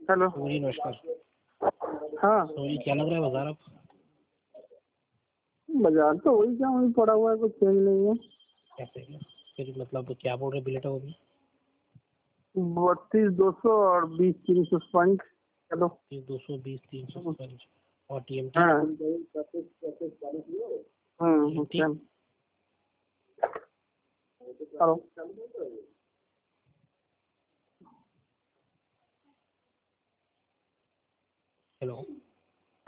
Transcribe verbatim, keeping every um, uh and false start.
Hello जी नमस्कार। हाँ तो ये क्या लग रहा है बाजार आप? बाजार तो वही क्या वही पड़ा हुआ है, कुछ चेंज नहीं है। कैसे क्या? फिर मतलब क्या बोल रहे बिलेटा वो भी? बत्तीस दो सौ और बीस तीन सौ पंच। चलो दो सौ बीस तीन सौ पंच और टी एम टी। हाँ हाँ ठीक। चल हेलो हेलो